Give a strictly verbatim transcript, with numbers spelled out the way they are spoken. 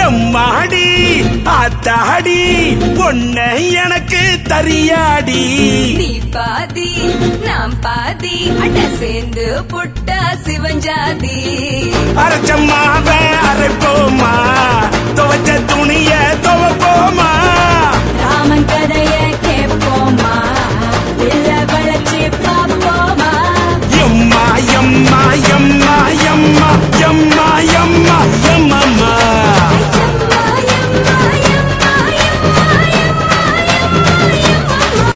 எம்மாடி ஆத்தாடி பொண்ண எனக்கு தரியாடி நீ பாதி நாம் பாதி அட சேர்ந்து புட்டா சிவஞ்சாதி அரைச்சம்மாவ அரைப்போமா துவச்ச துணிய துவப்போமா